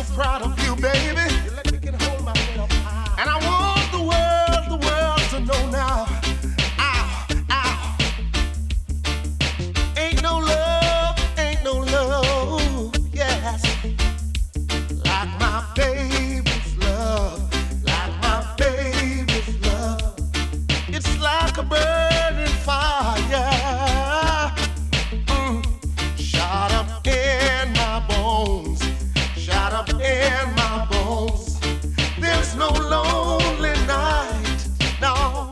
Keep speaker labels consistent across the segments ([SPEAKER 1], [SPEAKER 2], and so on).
[SPEAKER 1] proud of you, baby. You let me get hold of my head up high. And I want the world to know now. Ow, ow. Ain't no love, yes. Like my baby's love, like my baby's love. It's like a burning fire. Shot up in my bones, shot up in my bones. There's no lonely night, no.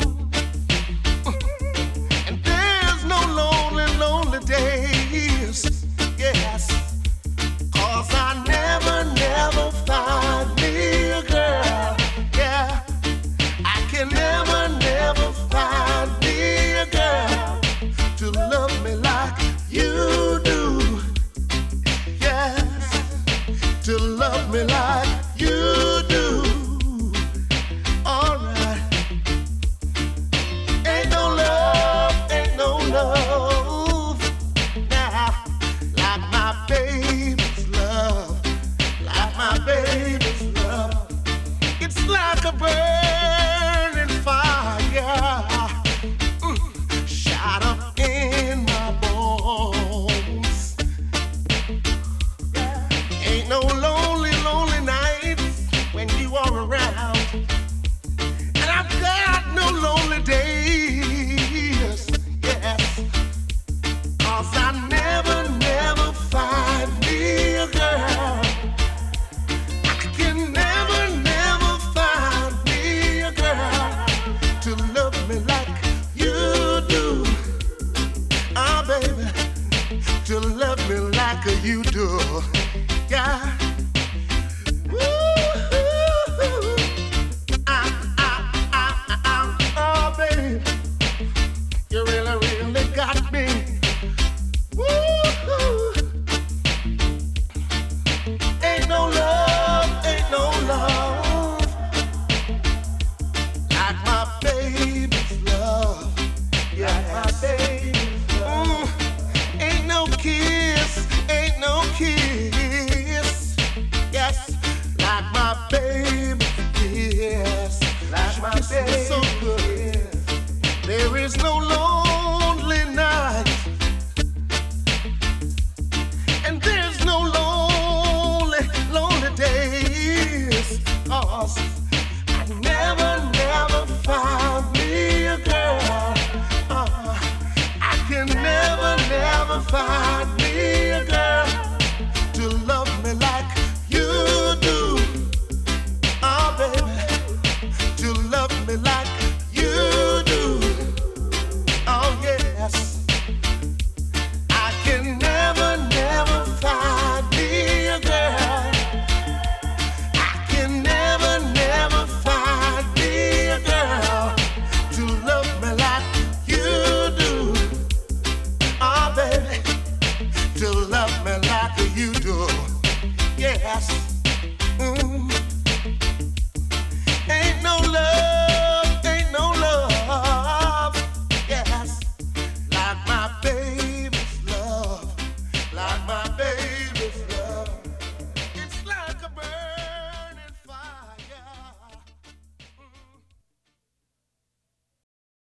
[SPEAKER 1] And there's no lonely days, yes. 'Cause I never find me a girl, yeah. I can never find me a girl to love me like you do, yes. To love me like you do. Alright. Ain't no love now like my baby's love, like my baby's love. It's like a burning fire, shot up in my bones. Ain't no lonely nights when you are around, and I've got no lonely days, yes. 'Cause I never find me a girl. I can never find me a girl to love me like you do. Ah, baby, to love me like you do, yeah.